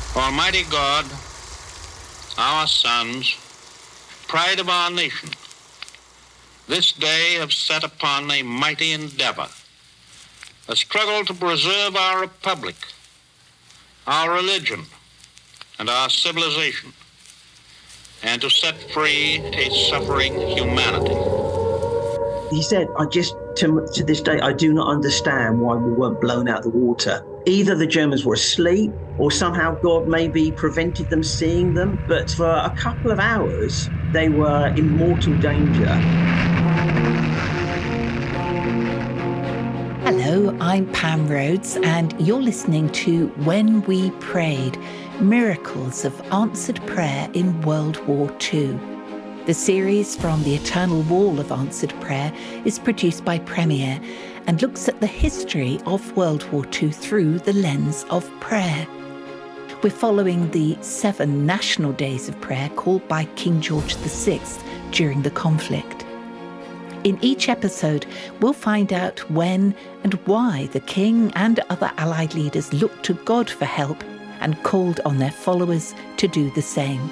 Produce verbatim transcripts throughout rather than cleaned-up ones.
Almighty God, our sons, pride of our nation, this day have set upon a mighty endeavor, a struggle to preserve our republic, our religion, and our civilization, and to set free a suffering humanity. He said, I just, to, to this day, I do not understand why we weren't blown out of the water. Either the Germans were asleep or somehow God maybe prevented them seeing them. But for a couple of hours, they were in mortal danger. Hello, I'm Pam Rhodes, and you're listening to When We Prayed, Miracles of Answered Prayer in World War Two. The series from the Eternal Wall of Answered Prayer is produced by Premier and looks at the history of World War Two through the lens of prayer. We're following the seven national days of prayer called by King George the Sixth during the conflict. In each episode, we'll find out when and why the King and other Allied leaders looked to God for help and called on their followers to do the same.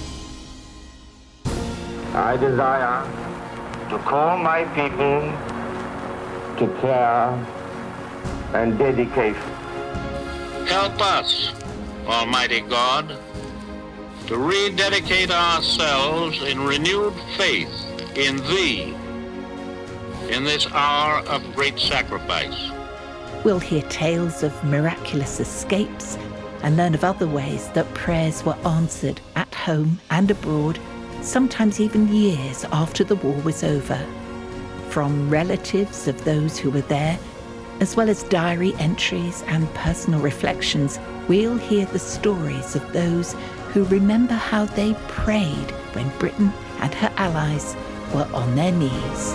I desire to call my people to prayer and dedication. Help us, Almighty God, to rededicate ourselves in renewed faith in Thee in this hour of great sacrifice. We'll hear tales of miraculous escapes and learn of other ways that prayers were answered at home and abroad, sometimes even years after the war was over. From relatives of those who were there, as well as diary entries and personal reflections, we'll hear the stories of those who remember how they prayed when Britain and her allies were on their knees.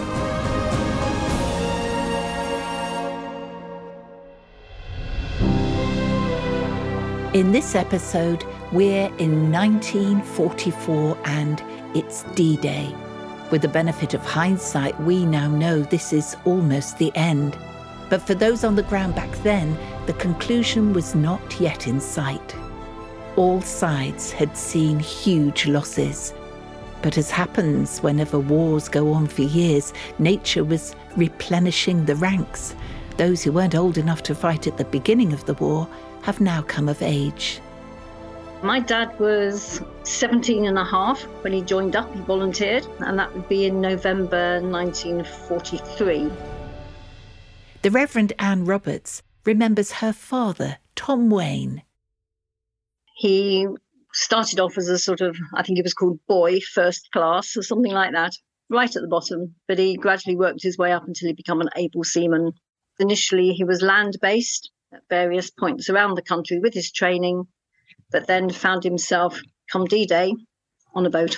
In this episode, we're in nineteen forty-four and it's D-Day. With the benefit of hindsight, we now know this is almost the end. But for those on the ground back then, the conclusion was not yet in sight. All sides had seen huge losses. But as happens whenever wars go on for years, nature was replenishing the ranks. Those who weren't old enough to fight at the beginning of the war have now come of age. My dad was seventeen and a half when he joined up, he volunteered, and that would be in November nineteen forty-three. The Reverend Anne Roberts remembers her father, Tom Wayne. He started off as a sort of, I think it was called boy first class or something like that, right at the bottom, but he gradually worked his way up until he became an able seaman. Initially, he was land-based at various points around the country with his training, but then found himself, come D-Day, on a boat.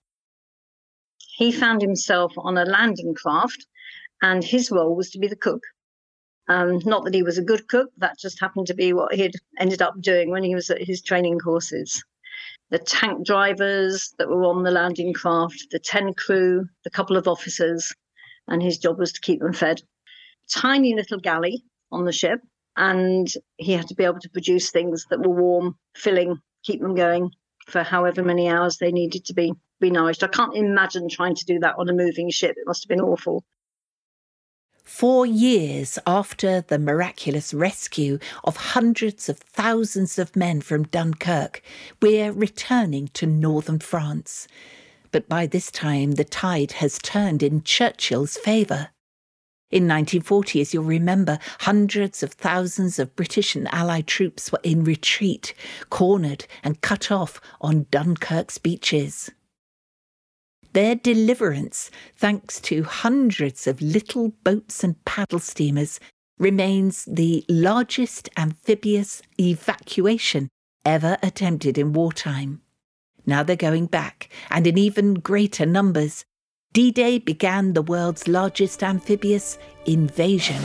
He found himself on a landing craft, and his role was to be the cook. Um, not that he was a good cook, that just happened to be what he'd ended up doing when he was at his training courses. The tank drivers that were on the landing craft, the ten crew, the couple of officers, and his job was to keep them fed. Tiny little galley on the ship, and he had to be able to produce things that were warm, filling, keep them going for however many hours they needed to be, be nourished. I can't imagine trying to do that on a moving ship. It must have been awful. Four years after the miraculous rescue of hundreds of thousands of men from Dunkirk, we're returning to northern France. But by this time, the tide has turned in Churchill's favour. In nineteen forty, as you'll remember, hundreds of thousands of British and Allied troops were in retreat, cornered and cut off on Dunkirk's beaches. Their deliverance, thanks to hundreds of little boats and paddle steamers, remains the largest amphibious evacuation ever attempted in wartime. Now they're going back, and in even greater numbers. D-Day began the world's largest amphibious invasion.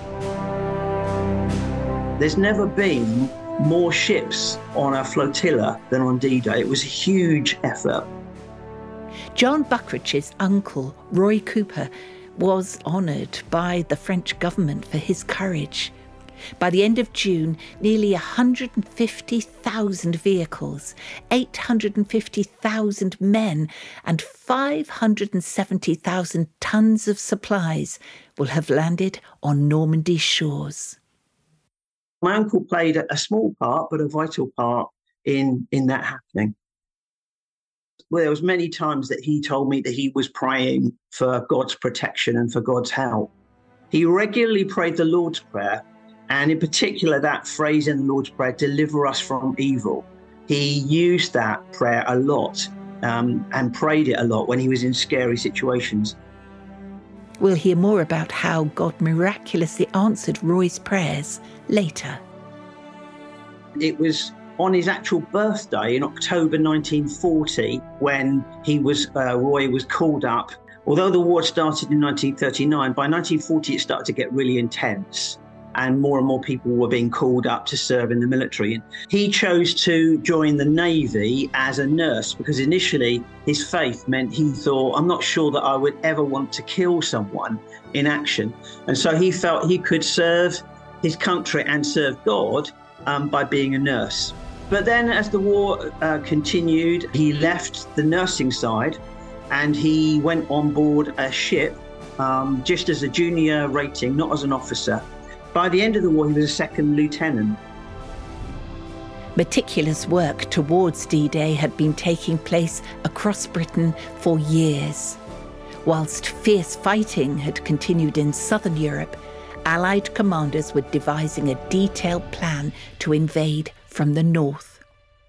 There's never been more ships on a flotilla than on D-Day. It was a huge effort. John Buckridge's uncle, Roy Cooper, was honoured by the French government for his courage. By the end of June, nearly one hundred fifty thousand vehicles, eight hundred fifty thousand men and five hundred seventy thousand tons of supplies will have landed on Normandy's shores. My uncle played a small part, but a vital part in, in that happening. Well, there was many times that he told me that he was praying for God's protection and for God's help. He regularly prayed the Lord's Prayer, and in particular that phrase in the Lord's Prayer, deliver us from evil. He used that prayer a lot um, and prayed it a lot when he was in scary situations. We'll hear more about how God miraculously answered Roy's prayers later. It was on his actual birthday in October nineteen forty when he was uh, Roy was called up. Although the war started in nineteen thirty-nine, by nineteen forty it started to get really intense, and more and more people were being called up to serve in the military. He chose to join the Navy as a nurse because initially his faith meant he thought, I'm not sure that I would ever want to kill someone in action. And so he felt he could serve his country and serve God um, by being a nurse. But then as the war uh, continued, he left the nursing side and he went on board a ship um, just as a junior rating, not as an officer. By the end of the war, he was a second lieutenant. Meticulous work towards D-Day had been taking place across Britain for years. Whilst fierce fighting had continued in southern Europe, Allied commanders were devising a detailed plan to invade from the north.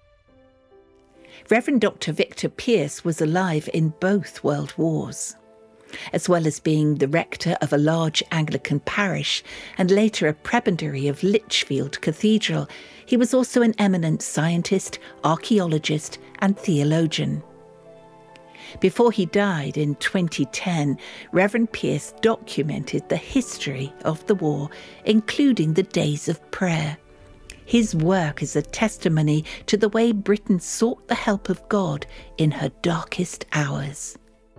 Reverend Doctor Victor Pearce was alive in both world wars. As well as being the rector of a large Anglican parish and later a prebendary of Lichfield Cathedral, he was also an eminent scientist, archaeologist and theologian. Before he died in twenty ten, Reverend Pearce documented the history of the war, including the days of prayer. His work is a testimony to the way Britain sought the help of God in her darkest hours.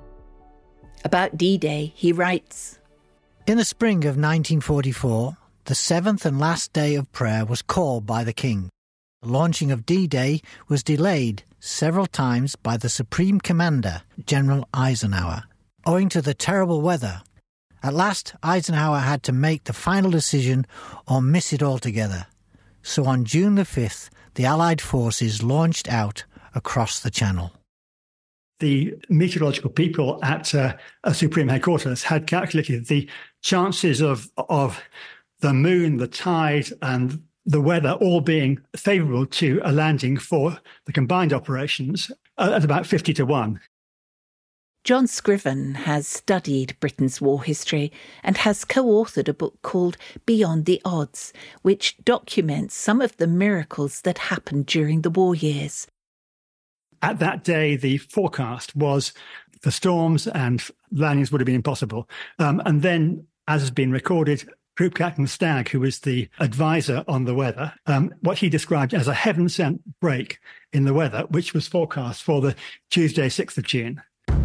About D-Day, he writes, In the spring of nineteen forty-four, the seventh and last day of prayer was called by the King. The launching of D-Day was delayed several times by the Supreme Commander, General Eisenhower, owing to the terrible weather. At last, Eisenhower had to make the final decision or miss it altogether. So on June the fifth, the Allied forces launched out across the Channel. The meteorological people at uh, a Supreme Headquarters had calculated the chances of of the moon, the tide, and the weather all being favourable to a landing for the combined operations uh, at about fifty to one. John Scriven has studied Britain's war history and has co-authored a book called Beyond the Odds, which documents some of the miracles that happened during the war years. At that day, the forecast was the storms and landings would have been impossible. Um, and then, as has been recorded, Group Captain Stagg, who was the advisor on the weather, um, what he described as a heaven-sent break in the weather, which was forecast for the Tuesday, sixth of June.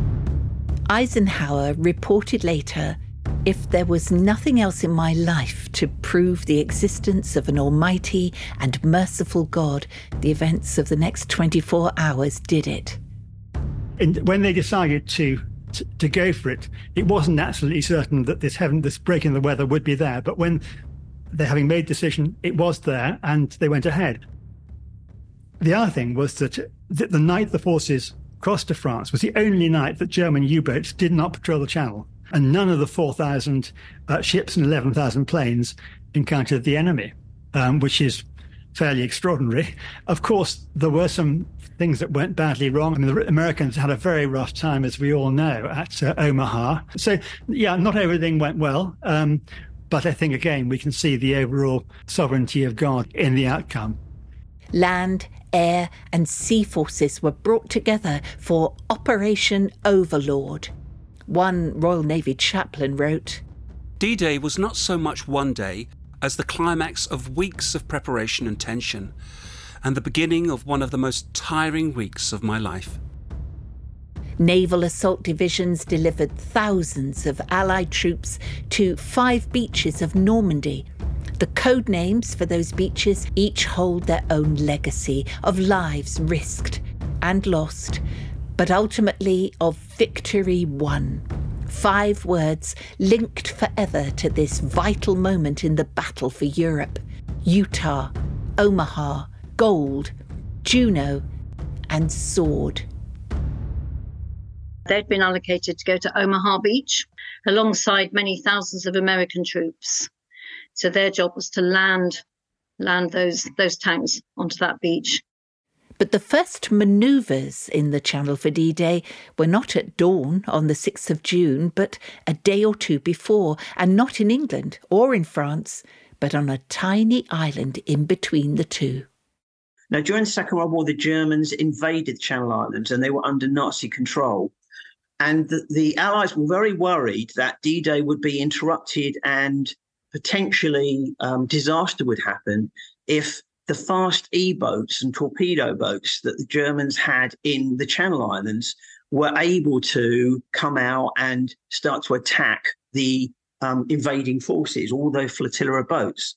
Eisenhower reported later, if there was nothing else in my life to prove the existence of an almighty and merciful God, the events of the next twenty-four hours did it. And when they decided to, to to go for it, it wasn't absolutely certain that this heaven, this break in the weather would be there. But when they, having made the decision, it was there and they went ahead. The other thing was that, that the night the forces crossed to France was the only night that German U-boats did not patrol the Channel. And none of the four thousand uh, ships and eleven thousand planes encountered the enemy, um, which is fairly extraordinary. Of course, there were some things that went badly wrong. I mean, the Americans had a very rough time, as we all know, at uh, Omaha. So, yeah, not everything went well. Um, but I think, again, we can see the overall sovereignty of God in the outcome. Land, air and sea forces were brought together for Operation Overlord. One Royal Navy chaplain wrote, D-Day was not so much one day as the climax of weeks of preparation and tension, and the beginning of one of the most tiring weeks of my life. Naval assault divisions delivered thousands of Allied troops to five beaches of Normandy, The code names for those beaches each hold their own legacy of lives risked and lost, but ultimately of victory won. Five words linked forever to this vital moment in the battle for Europe: Utah, Omaha, gold, Juno, and sword. They'd been allocated to go to Omaha Beach alongside many thousands of American troops. So their job was to land land those those tanks onto that beach. But the first manoeuvres in the Channel for D-Day were not at dawn on the sixth of June, but a day or two before, and not in England or in France, but on a tiny island in between the two. Now, during the Second World War, the Germans invaded the Channel Islands and they were under Nazi control. And the, the Allies were very worried that D-Day would be interrupted and potentially um, disaster would happen if the fast E-boats and torpedo boats that the Germans had in the Channel Islands were able to come out and start to attack the um, invading forces, all those flotilla of boats.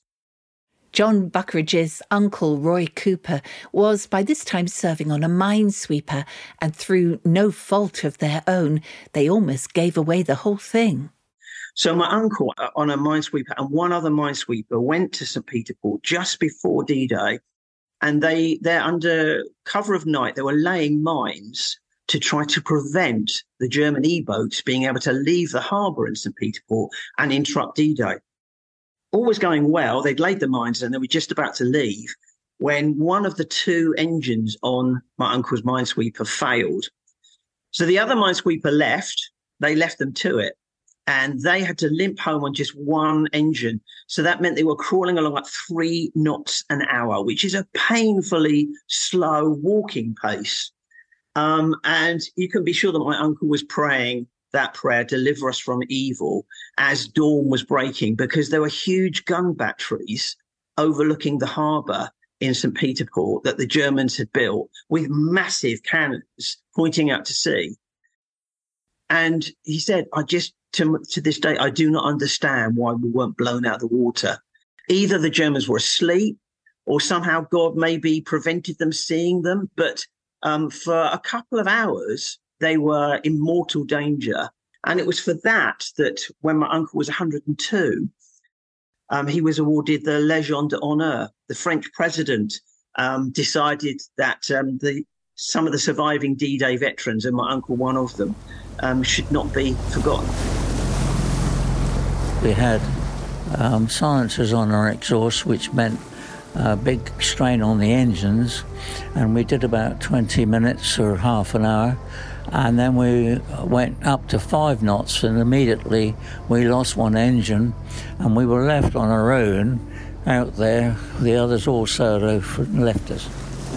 John Buckridge's uncle, Roy Cooper, was by this time serving on a minesweeper, and through no fault of their own, they almost gave away the whole thing. So my uncle on a minesweeper and one other minesweeper went to Saint Peter Port just before D-Day, and they, they're under cover of night, they were laying mines to try to prevent the German E-boats being able to leave the harbour in Saint Peter Port and interrupt D-Day. All was going well. They'd laid the mines and they were just about to leave when one of the two engines on my uncle's minesweeper failed. So the other minesweeper left. They left them to it. And they had to limp home on just one engine. So that meant they were crawling along at three knots an hour, which is a painfully slow walking pace. Um, and you can be sure that my uncle was praying that prayer, deliver us from evil, as dawn was breaking, because there were huge gun batteries overlooking the harbour in Saint Peter Port that the Germans had built with massive cannons pointing out to sea. And he said, I just, to, to this day, I do not understand why we weren't blown out of the water. Either the Germans were asleep or somehow God maybe prevented them seeing them. But um, for a couple of hours, they were in mortal danger. And it was for that that when my uncle was one hundred and two, um, he was awarded the Légion d'honneur. The French president um, decided that um, the some of the surviving D-Day veterans, and my uncle one of them, um, should not be forgotten. We had um, silencers on our exhaust, which meant a big strain on the engines, and we did about twenty minutes or half an hour, and then we went up to five knots, and immediately we lost one engine, and we were left on our own out there. The others all sailed over and left us.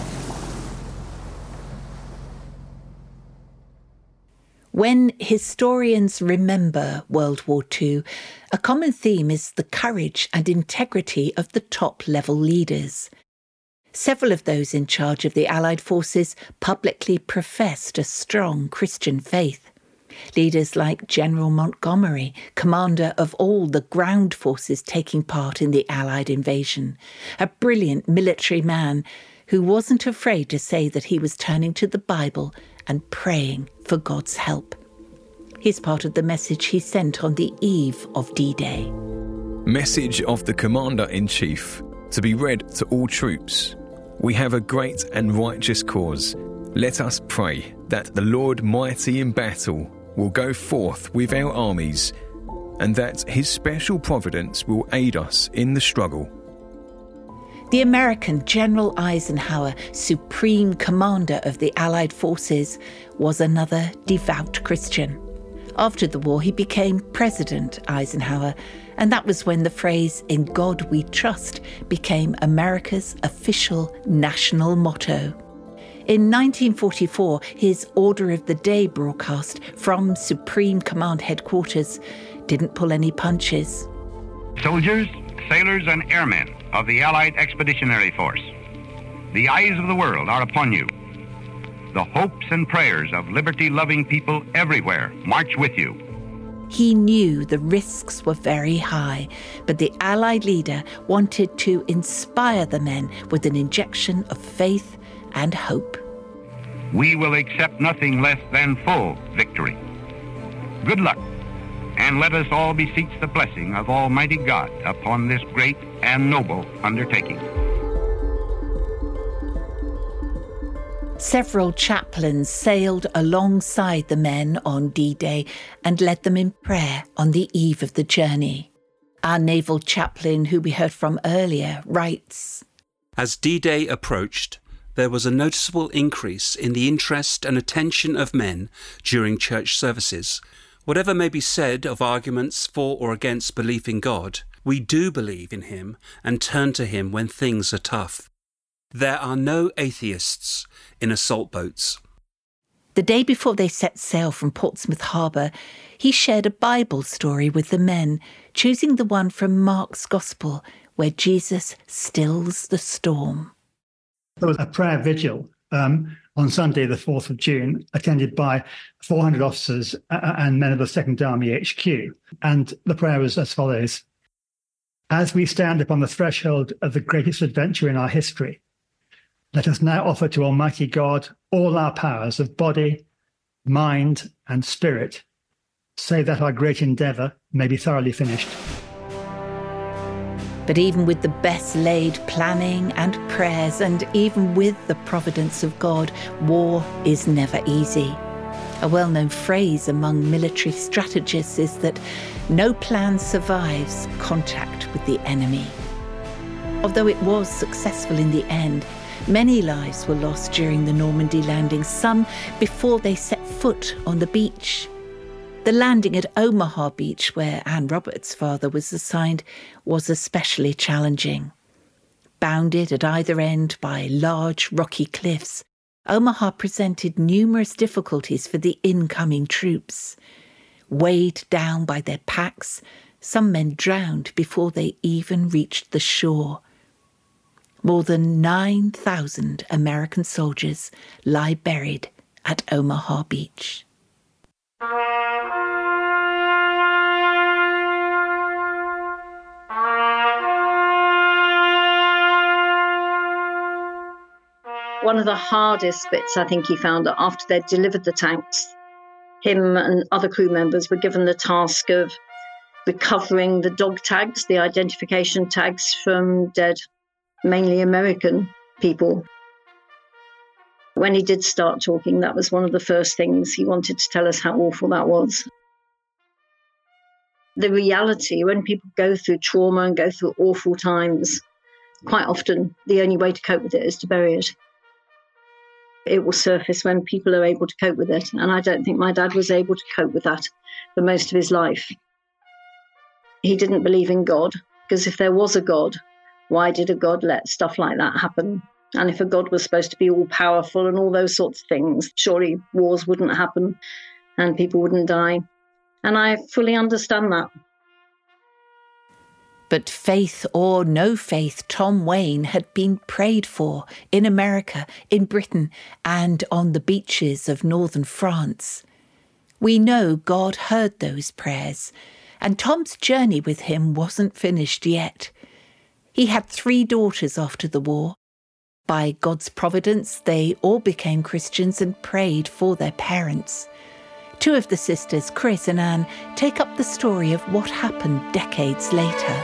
When historians remember World War Two, a common theme is the courage and integrity of the top-level leaders. Several of those in charge of the Allied forces publicly professed a strong Christian faith. Leaders like General Montgomery, commander of all the ground forces taking part in the Allied invasion, a brilliant military man who wasn't afraid to say that he was turning to the Bible and praying for God's help. Here's part of the message he sent on the eve of D-Day. Message of the Commander-in-Chief, to be read to all troops. We have a great and righteous cause. Let us pray that the Lord mighty in battle will go forth with our armies, and that his special providence will aid us in the struggle. The American General Eisenhower, supreme commander of the Allied forces, was another devout Christian. After the war, he became President Eisenhower, and that was when the phrase, "In God we trust," became America's official national motto. In nineteen forty-four, his Order of the Day broadcast from Supreme Command Headquarters didn't pull any punches. Soldiers, sailors, and airmen of the Allied Expeditionary Force, the eyes of the world are upon you. The hopes and prayers of liberty-loving people everywhere march with you. He knew the risks were very high, but the Allied leader wanted to inspire the men with an injection of faith and hope. We will accept nothing less than full victory. Good luck, and let us all beseech the blessing of Almighty God upon this great and noble undertaking. Several chaplains sailed alongside the men on D-Day and led them in prayer on the eve of the journey. Our naval chaplain, who we heard from earlier, writes, As D-Day approached, there was a noticeable increase in the interest and attention of men during church services. Whatever may be said of arguments for or against belief in God, we do believe in him and turn to him when things are tough. There are no atheists in assault boats. The day before they set sail from Portsmouth Harbour, he shared a Bible story with the men, choosing the one from Mark's Gospel, where Jesus stills the storm. There was a prayer vigil um, on Sunday, the fourth of June, attended by four hundred officers and men of the Second Army H Q. And the prayer was as follows. As we stand upon the threshold of the greatest adventure in our history, let us now offer to Almighty God all our powers of body, mind, and spirit, so that our great endeavour may be thoroughly finished. But even with the best laid planning and prayers, and even with the providence of God, war is never easy. A well-known phrase among military strategists is that no plan survives contact with the enemy. Although it was successful in the end, many lives were lost during the Normandy landing, some before they set foot on the beach. The landing at Omaha Beach, where Anne Roberts' father was assigned, was especially challenging. Bounded at either end by large rocky cliffs, Omaha presented numerous difficulties for the incoming troops. Weighed down by their packs, some men drowned before they even reached the shore. More than nine thousand American soldiers lie buried at Omaha Beach. One of the hardest bits I think he found that after they'd delivered the tanks, him and other crew members were given the task of recovering the dog tags, the identification tags from dead, mainly American people. When he did start talking, that was one of the first things he wanted to tell us how awful that was. The reality, when people go through trauma and go through awful times, quite often the only way to cope with it is to bury it. It will surface when people are able to cope with it. And I don't think my dad was able to cope with that for most of his life. He didn't believe in God, because if there was a God, why did a God let stuff like that happen? And if a God was supposed to be all powerful and all those sorts of things, surely wars wouldn't happen and people wouldn't die. And I fully understand that. But faith or no faith, Tom Wayne had been prayed for in America, in Britain, and on the beaches of northern France. We know God heard those prayers, and Tom's journey with him wasn't finished yet. He had three daughters after the war. By God's providence, they all became Christians and prayed for their parents. Two of the sisters, Chris and Anne, take up the story of what happened decades later.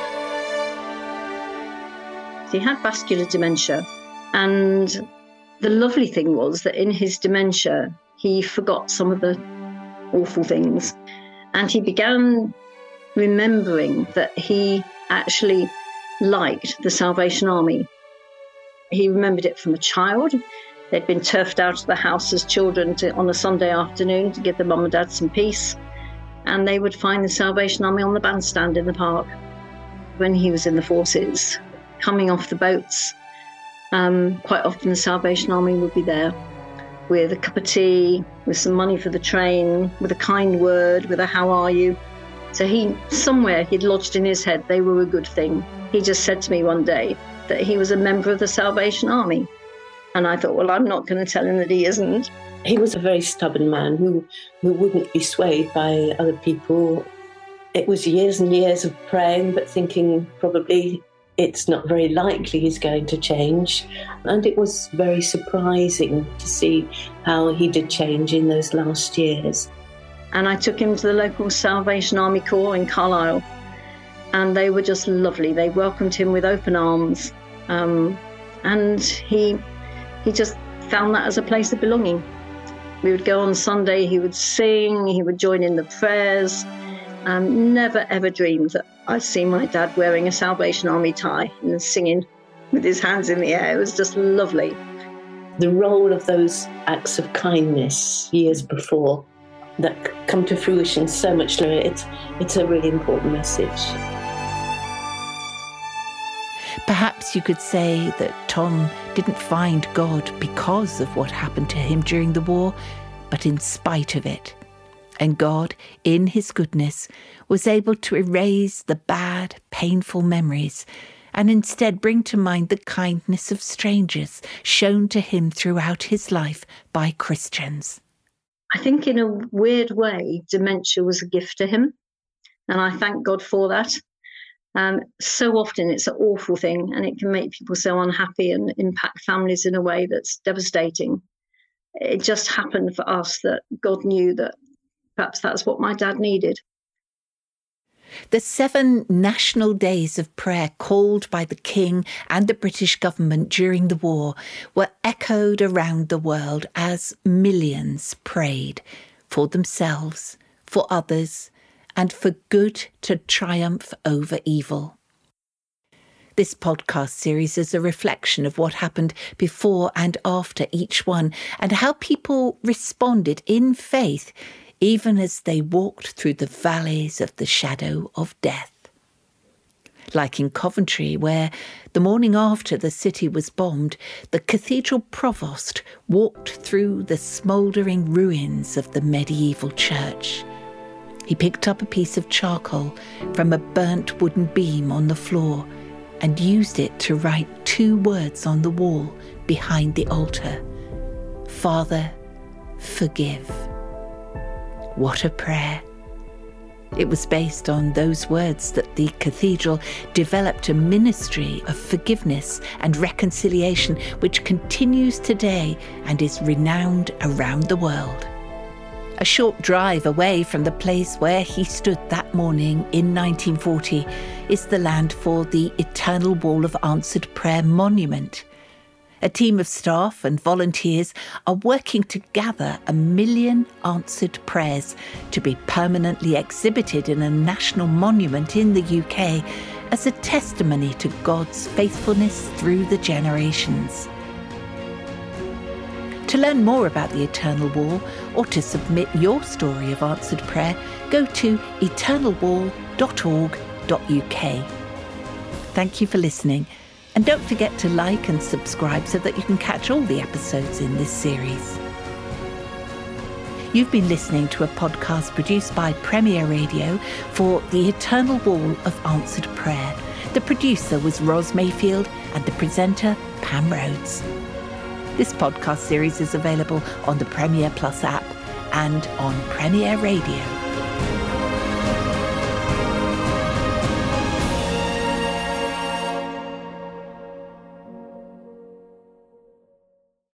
He had vascular dementia, and the lovely thing was that in his dementia, he forgot some of the awful things, and he began remembering that he actually liked the Salvation Army. He remembered it from a child. They'd been turfed out of the house as children to, on a Sunday afternoon to give their mum and dad some peace, and they would find the Salvation Army on the bandstand in the park. When he was in the forces, coming off the boats, um, quite often the Salvation Army would be there with a cup of tea, with some money for the train, with a kind word, with a how are you. So he, somewhere he'd lodged in his head they were a good thing. He just said to me one day that he was a member of the Salvation Army. And I thought, well, I'm not going to tell him that he isn't. He was a very stubborn man who, who wouldn't be swayed by other people It was years and years of praying, but thinking probably it's not very likely he's going to change. And it was very surprising to see how he did change in those last years. And I took him to the local Salvation Army Corps in Carlisle. And they were just lovely. They welcomed him with open arms. Um, and he he just found that as a place of belonging. We would go on Sunday, he would sing, he would join in the prayers. Um, never ever dreamed that I'd see my dad wearing a Salvation Army tie and singing with his hands in the air. It was just lovely. The role of those acts of kindness years before that come to fruition so much later, it's, it's a really important message. Perhaps you could say that Tom didn't find God because of what happened to him during the war, but in spite of it. And God, in his goodness, was able to erase the bad, painful memories and instead bring to mind the kindness of strangers shown to him throughout his life by Christians. I think in a weird way, dementia was a gift to him. And I thank God for that. Um, so often it's an awful thing and it can make people so unhappy and impact families in a way that's devastating. It just happened for us that God knew that perhaps that's what my dad needed. The seven national days of prayer called by the King and the British government during the war were echoed around the world as millions prayed for themselves, for others, and for good to triumph over evil. This podcast series is a reflection of what happened before and after each one and how people responded in faith even as they walked through the valleys of the shadow of death. Like in Coventry, where the morning after the city was bombed, the cathedral provost walked through the smouldering ruins of the medieval church. He picked up a piece of charcoal from a burnt wooden beam on the floor and used it to write two words on the wall behind the altar. Father, forgive. What a prayer. It was based on those words that the cathedral developed a ministry of forgiveness and reconciliation which continues today and is renowned around the world. A short drive away from the place where he stood that morning in nineteen forty is the land for the Eternal Wall of Answered Prayer Monument. A team of staff and volunteers are working to gather a million answered prayers to be permanently exhibited in a national monument in the U K as a testimony to God's faithfulness through the generations. To learn more about the Eternal Wall or to submit your story of answered prayer, go to eternal wall dot org dot U K. Thank you for listening. And don't forget to like and subscribe so that you can catch all the episodes in this series. You've been listening to a podcast produced by Premier Radio for the Eternal Wall of Answered Prayer. The producer was Ros Mayfield and the presenter Pam Rhodes. This podcast series is available on the Premier Plus app and on Premier Radio.